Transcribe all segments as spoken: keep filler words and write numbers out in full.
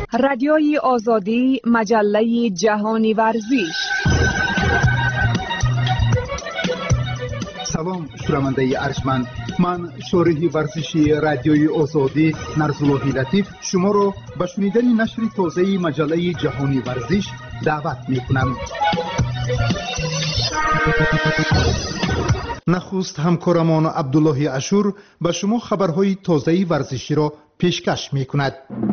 رادیوی آزادی، مجله جهانی ورزش. سلام شنونده ارجمند، من شارح ورزشی رادیوی آزادی نرزالله لطیف شما را به شنیدن نشر تازه مجله جهانی ورزش دعوت می‌کنم. نخست همکارمان عبدالله عاشور به شما خبرهای تازه ورزشی را پیشکش می‌کند.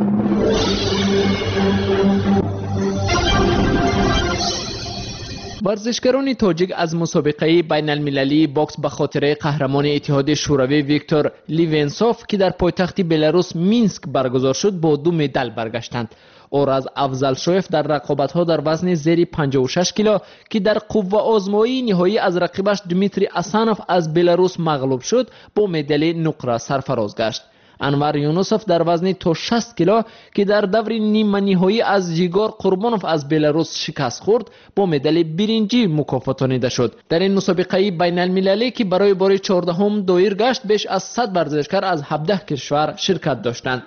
ورزشکاران تاجیک از مسابقه بین المللی باکس به خاطر قهرمان اتحاد شوروی ویکتور لیونسوف که در پایتخت بلاروس مینسک برگزار شد با دو مدال برگشتند. او را از افضل شویف در رقابت‌ها در وزن زیر پنجاه و شش کیلو که در قوه آزمایی نهایی از رقیبش دمیتری اسانوف از بلاروس مغلوب شد با مدال نقره سرفراز گشت. انور یونوسوف در وزن تا شصت کیلو که در دور نیمه نهایی از جیگار قربانوف از بلاروس شکست خورد با مدال برنجی مکافاتانیده شد. در این مسابقه بین المللی که برای بار چهاردهم دایر گشت بیش از صد ورزشکار از هفده کشور شرکت داشتند.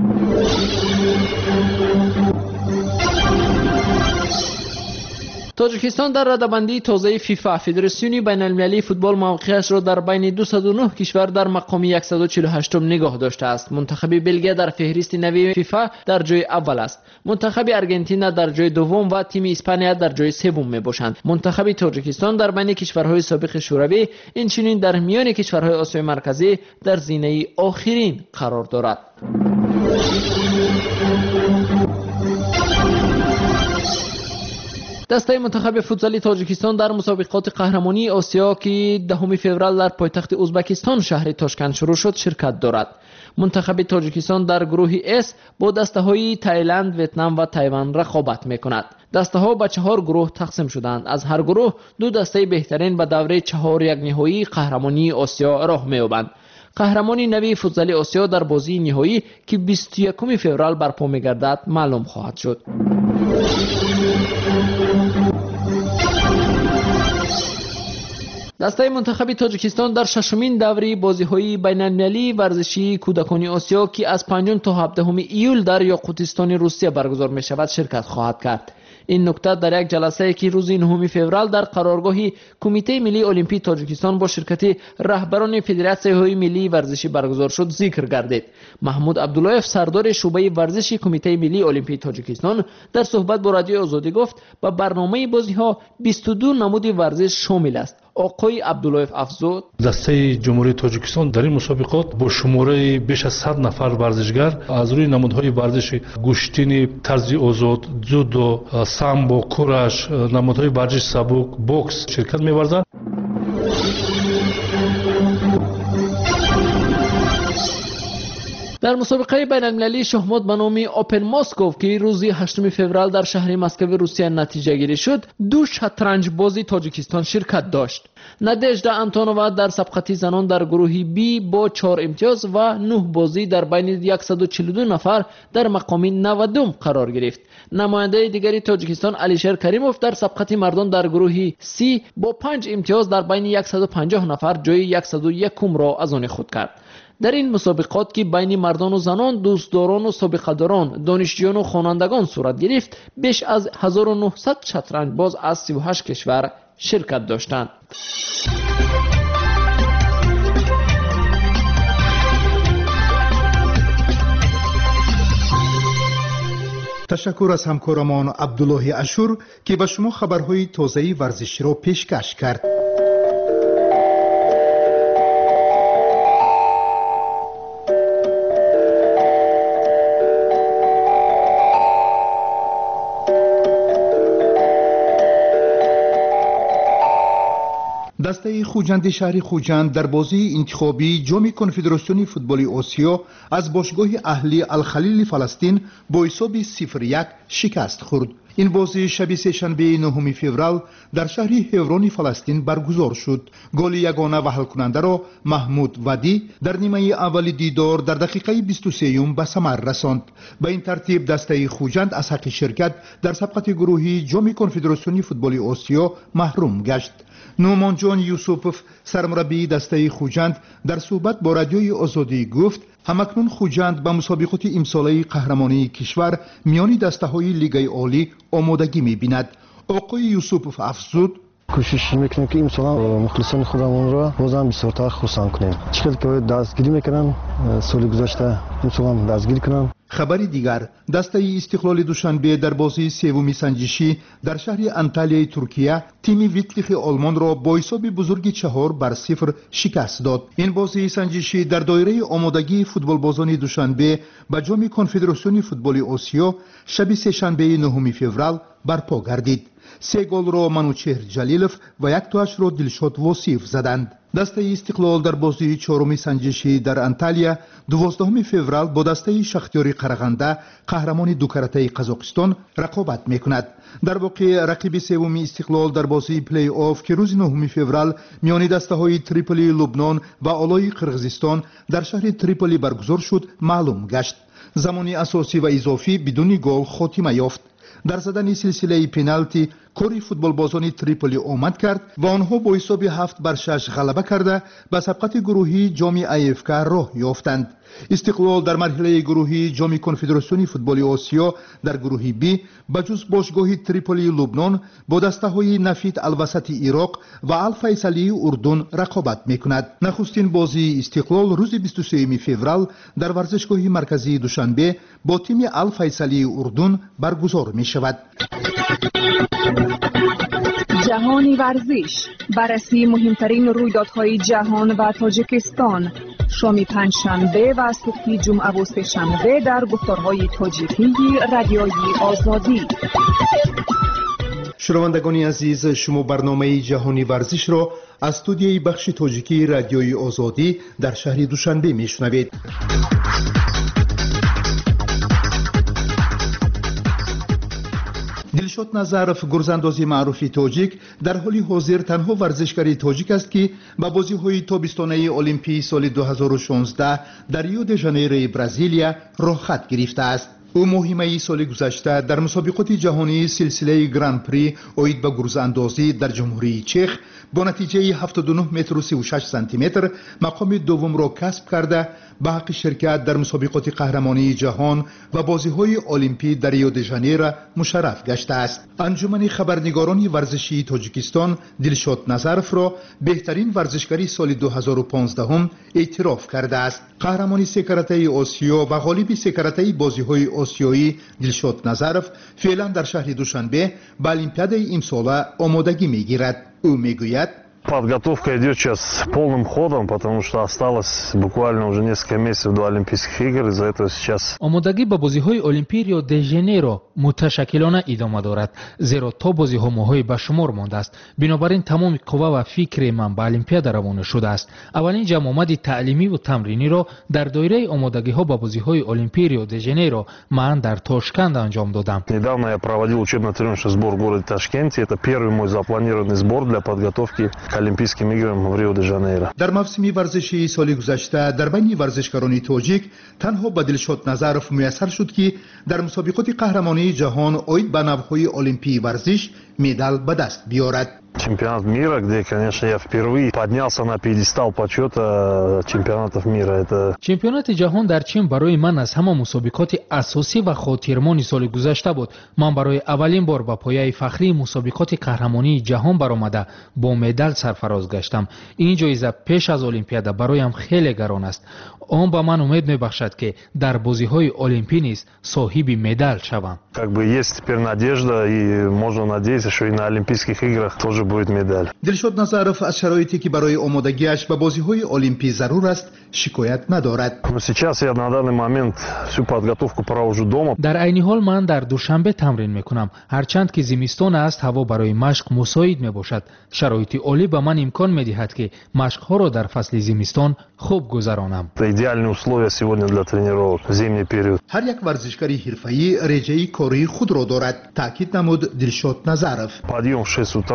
تاجیکستان در رده‌بندی تازه فیفا فدراسیون بین المللی فوتبال موقعیتش را در بین دویست و نه کشور در مقام صد و چهل و هشت نگاه داشته است. منتخب بلژیک در فهرست نوی فیفا در جای اول است. منتخب آرژانتین در جای دوم و تیم اسپانیا در جای سوم میباشند. منتخب تاجیکستان در بین کشورهای سابق شوروی اینچنین در میان کشورهای آسیای مرکزی در زینه آخرین قرار دارد. دسته منتخب فوتسال تاجیکستان در مسابقات قهرمانی آسیا که دهم فوریه در پایتخت ازبکستان شهر تاشکند شروع شد شرکت دارد. منتخب تاجیکستان در گروه اس با دسته های تایلند، ویتنام و تایوان رقابت میکند. دسته ها به چهار گروه تقسیم شدند. از هر گروه دو دسته بهترین به دوره چهار یک نهایی قهرمانی آسیا راه می‌یابند. قهرمانی نوی فوتسال آسیا در بازی نهایی که بیست و یکم فوریه برپا می‌گردد معلوم خواهد شد. دسته منتخب تاجیکستان در ششمین دوره بازی‌های بین‌المللی ورزشی کودکان آسیا که از پنجم تا هفدهم ایول در یاقوتستان روسیه برگزار می‌شود شرکت خواهد کرد. این نکته در یک جلسه که روز نهم فوریه در قرارگاه کمیته ملی المپیک تاجیکستان با شرکت رهبران فدراسی‌های ملی ورزشی برگزار شد ذکر گردید. محمود عبداللهیف سردار شعبه ورزشی کمیته ملی المپیک تاجیکستان در صحبت با رادیو آزادی گفت با برنامه بازی‌ها بیست و دو نمود ورزش شامل است. آقای عبداللهیف افزود دسته جمهوری تاجیکستان در این مسابقات با شماره بیش از صد نفر ورزشگر از روی نمودهای ورزش گوشتینی، طرز آزاد، جودو، سامبو، کورش، نمودهای ورزش سبک، بوکس شرکت می‌ورزند. در مسابقه بین المللی شахمات به نام اوپن ماسکو که روز هشتم فوریه در شهر مسکو روسیه نتیجه گیری شد، دو شطرنج بازی تاجیکستان شرکت داشت. نادژدا آنتونووا در سبقت زنان در گروه بی با چهار امتیاز و نه بازی در بین صد و چهل و دو نفر در مقام نودم قرار گرفت. نماینده دیگری تاجیکستان علیشیر کریموف در سبقت مردان در گروه سی با پنج امتیاز در بین صد و پنجاه نفر جای صد و یک را از آن خود کرد. در این مسابقات که بین مردان و زنان، دوستداران و سابقه‌داران، دانشجویان و خوانندگان صورت گرفت، بیش از هزار و نهصد شطرنج باز از سی و هشت کشور شرکت داشتند. تشکر از همکارمان عبدالله عاشور که به شما خبرهای تازه ورزشی را پیشکش کرد. دسته خوجند شهر خوجند در بازی انتخابی جام کنفدراسیون فوتبال آسیا از باشگاه اهلی الخلیل فلسطین با حساب صفر یک شکست خورد. این بازی شب سه‌شنبه نهم فوریه در شهر هوران فلسطین برگزار شد. گل یگانه و حل کننده را محمود ودی در نیمه اول دیدار در دقیقه بیست و سه به ثمر رساند. به این ترتیب دسته خوجند از حق شرکت در سبقت گروهی جام کنفدراسیون فوتبال آسیا محروم گشت. نومانجان یوسوپوف سرمربی دسته خوجند در صحبت با رادیوی آزادی گفت همکنون خوجند به مسابقات امساله قهرمانی کشور میان دسته‌های لیگ عالی آمادگی می‌بیند. آقای یوسوپوف افزود: کوشش میکنیم که امسال مخلصان خودمون را بازم بسیارتر خرسند کنیم. چقدر که دستگیری میکنن سال گذشته امسال هم دستگیری کنن. خبری دیگر، دسته استقلال دوشنبه در بازی سوم سنجشی در شهر انتالیای ترکیه تیم ویتلیخ آلمان را با حساب بزرگی چهار بر صفر شکست داد. این بازی سنجشی در دایره آمادگی فوتبال بازان دوشنبه به جام کنفدراسیون فوتبال آسیا شب سه‌شنبه نهم فوریه برپا گردید. سه گل را منوچهر جلیلوف و یک تاش را دلشاد واصف زدند. دسته استقلال در بازی چهارم سنجشی در انتالیا دوازدهم فوریه با دسته شختیار قرغنده قهرمان دو کرته قزاقستان رقابت میکند. در واقع رقیب سوم استقلال در بازی پلی آف که روز نهم فوریه میان دسته های تریپولی لبنان و آلای قرغیزستان در شهر تریپولی برگزار شد معلوم گشت. زمانی اساسی و اضافی بدون گل خاتمه یافت. در زدن سلسله پنالتی کاری فوتبال بازان تریپولی آمد کرد و آنها با حساب هفت بر شش غلبه کرده به سبقت گروهی جام ای اف کی راه یافتند. استقلال در مرحله گروهی جام کنفدراسیون فوتبال آسیا در گروه بی به جز باشگاه تریپولی لبنان با دسته های نفیت الوسط عراق و الفیصلی اردن رقابت میکند. نخستین بازی استقلال روز بیست و سوم فوریه در ورزشگاه مرکزی دوشنبه با تیم الفیصلی اردن برگزار می شود. جهانی ورزش، بررسی مهمترین رویدادهای جهان و تاجیکستان، شام پنجشنبه و صبح جمعه و سه‌شنبه در گفتارهای تاجیکی رادیوی آزادی. شنوندگان عزیز، شما برنامه جهانی ورزش را از استودیوی بخش تاجیکی رادیوی آزادی در شهر دوشنبه میشنوید. دلشاد نظرف گرزانداز معروف تاجیک در حال حاضر تنها ورزشکار تاجیک است که به بازی‌های تابستانه المپی سال دو هزار و شانزده در ریو د ژانیرو برزیلیا راه خط گرفته است. او مهمه سال گذشته در مسابقات جهانی سلسله گران پری اوید به گرزاندازی در جمهوری چک با نتیجه هفتاد و نه متر و سی و شش سانتی متر مقام دوم را کسب کرده به حق شرکت در مسابقات قهرمانی جهان و بازی‌های المپی در ریو د ژانیرو مشرف گشته است. انجمن خبرنگاران ورزشی تاجیکستان دلشاد نظرف را بهترین ورزشکاری سال دو هزار و پانزده اعتراف کرده است. قهرمان سه کرته آسیا و غالب سه کرته بازی‌های آسیایی دلشاد نظرف فعلا در شهر دوشنبه به المپیاد امسال آمادگی می‌گیرد. او میگوید Подготовка идет сейчас полным ходом, потому что осталось буквально уже несколько месяцев до Олимпийских игр, из-за этого сейчас. آمادگی به بازی‌های المپی ریو د ژانیرو متشکلانه ادامه دارد، زیرا تا بازی‌ها ماه‌های به شمار مانده است. بنابراین تمام قوا و فکر من به المپیاد روانه شده است. اولین جمع آمد تعلیمی و تمرینی را در دایره آمادگی‌ها به بازی‌های المپی рио د ژانیرو من در تاشکند انجام دادم. Недавно я проводил учебно-тренировочный сбор в городе Ташкенте. Это первый мой запланированный сбор для подготовки к Олимпийским играм в Рио-де-Жанейро. در موسم ورزشی سال گذشته در بین ورزشکاران تاجیک تنها به دلشاد نظرف میسر شد که در مسابقات قهرمانی جهان اوید به نوهای المپی ورزش مدال به دست بیارد. Чемпионат мира, где, конечно, я впервые поднялся на пьедестал почета чемпионатов мира. Это чемпионат جهان در چین برای من از همه مسابقات اساسی و خاطرمانی سال گذشته بود. من برای اولین بار به پایه فخری مسابقات قهرمانی جهان برآمده با مدال سرفراز گشتم. این جایزه پیش از المپیاد برایم خیلی گران است. آن به من امید میبخشد که در بازی‌های المپی نیز صاحب مدال شوم. Как бы есть теперь надежда и можно надеяться, что и на Олимпийских играх тоже будет медаль. دلشاد نظرف از شرایطی که برای آمادگیش به بازی‌های المپی ضرور است شکایت ندارد. Но сейчас я на данный момент всю подготовку провожу дома. در عین حال من در دوشنبه تمرین میکنم. هرچند که زمستان است هوا برای مشق مساعد میباشد. شرایط عالی به من امکان میدهد که مشق‌ها را در فصل زمستان خوب گذرانم. Идеальные условия сегодня для тренировок в зимний период. هر یک ورزشکاری حرفه‌ای رژه کاری خود را دارد. تاکید نمود دلشاد نظرف. Подъем в шесть утра,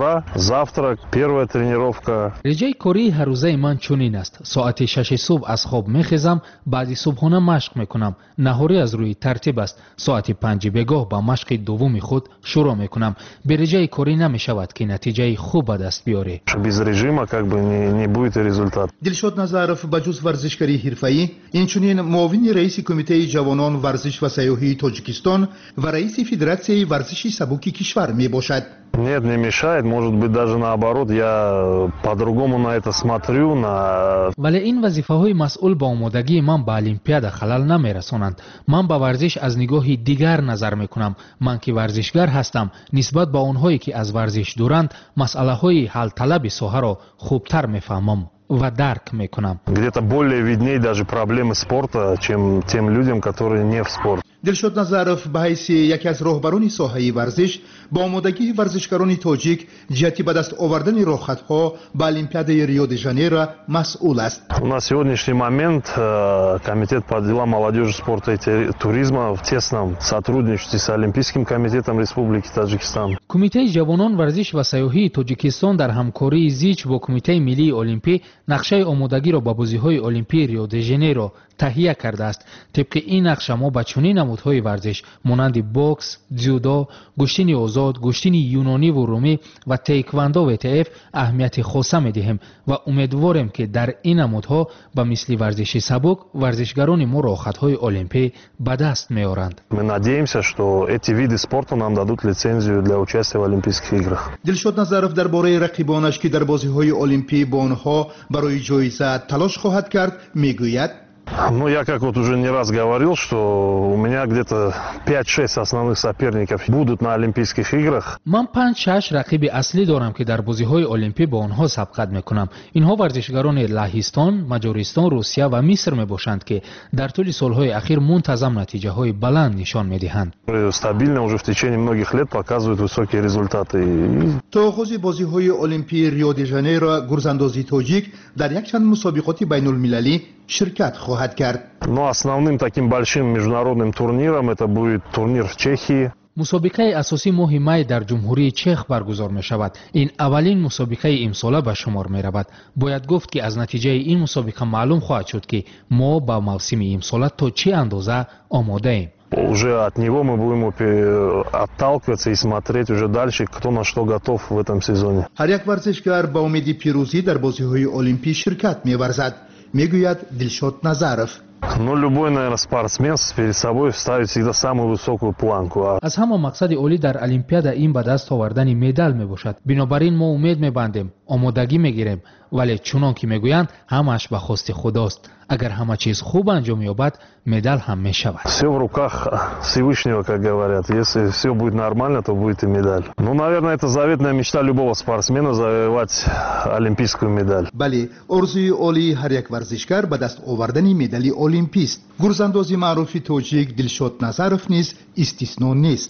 завтрак, первая тренировка. реҷаи кории ҳаррӯзаи ман чунин аст. соати шаши субҳ аз хоб мехезам, баъди субҳона машқ мекунам. наҳорӣ аз рӯи тартиб аст. соати панҷи бегоҳ ба машқи дуввуми худ шурӯъ мекунам. бе реҷаи корӣ намешавад ки натиҷаи хуб ба даст биёрӣ. Без режима как бы не, не будет результат. дилшод назаров ба ҷуз варзишгари ҳирфаӣ инчунин муовини раиси кумитаи ҷавонон варзиш ва сайёҳии тоҷикистон ва раиси федератсияи варзиши сабуки кишвар мебошад. Нет, не мешает, может быть даже наоборот, я по-другому на это смотрю, на... вале ин вазифаҳои масъул ба омодагии ман ба олимпиада халал намерасонанд. ман ба варзиш аз нигоҳи дигар назар мекунам. ман ки варзишгар ҳастам, нисбат ба онҳое ки аз варзиш дуранд, масъалаҳои ҳалталаби соҳаро хубтар мефаҳмам ва дарк мекунам. Где-то более видней даже проблемы спорта, чем тем людям, которые не в спорте. дилшод назаров ба ҳайси яке аз роҳбарони соҳаи варзиш ба омодагии варзишгарони тоҷик ҷиҳати ба даст овардани роҳхатҳо ба олимпиадаи рио де жанейро масъул аст. На сегодняшний момент комитет по делам молодежи, спорта и туризма в тесном сотрудничестве с Олимпийским комитетом Республики Таджикистан. кумитаи ҷавонон варзиш ва сайёҳии тоҷикистон дар ҳамкории зич бо кумитаи миллии олимпӣ нақшаи омодагиро ба бозиҳои олимпии рио де жанейро таҳия кардааст. тибқи ин нақша мо ба чунин намудҳои варзиш монанди бокс, дзюдо, гӯштини озод, гӯштини юнониву румӣ ва тейквандо вэ тэ эф аҳамияти хоса медиҳем ва умедворем ки дар ин намудҳо ба мисли варзиши сабук варзишгарони мо роҳхатҳои олимпӣ ба даст меоранд. Мы надеемся, что эти виды спорта нам дадут лицензию для участия в Олимпийских играх. дилшод назаров дар бораи рақибонаш ки дар бозиҳои олимпӣ бо онҳо барои ҷоиза талош хоҳад кард мегӯяд: Ну, я как вот уже не раз говорил, что у меня где-то пять-шесть основных соперников будут на Олимпийских играх. ман панҷ шаш рақиби аслӣ дорам ки дар бозиҳои олимпӣ бо онҳо сабқат мекунам. инҳо варзишгарони лаҳистон, маҷористон, русия ва миср мебошанд ки дар тӯли солҳои ахир мунтазам натиҷаҳои баланд нишон медиҳанд. Стабильно уже в течение многих лет показывают высокие результаты. то оғози бозиҳои олимпии рио де жанейро гурзандози тоҷик дар якчанд мусобиқоти байнулмилалӣ ширкат хоҳад кард. Но основным таким большим международным турниром это будет турнир в Чехии. мусобиқаи асосӣ моҳи май дар ҷумҳурии чех баргузор мешавад. ин аввалин мусобиқаи имсола ба шумор меравад. бояд гуфт ки аз натиҷаи ин мусобиқа маълум хоҳад шуд ки мо ба мавсими имсола то чӣ андоза омодаем. Уже от него мы будем отталкиваться и смотреть уже дальше, кто на что готов в этом сезоне. ҳар як варзишгар ба умеди пирӯзӣ дар бозиҳои олимпӣ ширкат меварзад, мегӯяд дилшод назаров. Но любой, наверное, спортсмен перед собой ставит всегда самую высокую планку. аз ҳама мақсади олӣ дар олимпиада ин ба даст овардани медал мебошад. бинобар ин мо умед мебандем, омодагӣ мегирем, вале чунон ки мегӯянд ҳамааш ба хости худост. агар ҳама чиз хуб анҷом ёбад, медал ҳам мешавад. Все в руках Всевышнего, как говорят. Если все будет нормально, то будет и медаль. Ну, наверное, это заветная мечта любого спортсмена завоевать олимпийскую медаль. бале, орзуи олии ҳар як варзишгар ба даст овардани медали олимпист. гурзандози маъруфи тоҷик дилшод назаров низ истисно нест.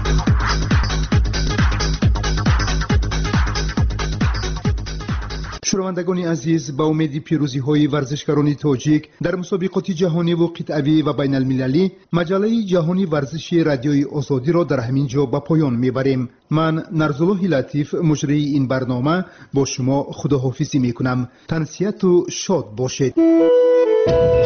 шунавандагони азиз, ба умеди пирӯзиҳои варзишгарони тоҷик дар мусобиқоти ҷаҳониву қитъавӣ ва байналмилалӣ маҷалаи ҷаҳони варзиши радиои озодиро дар ҳамин ҷо ба поён мебарем. ман нарзуллоҳи латиф муҷрии ин барнома бо шумо худоҳофизӣ мекунам. тансияту шод бошед.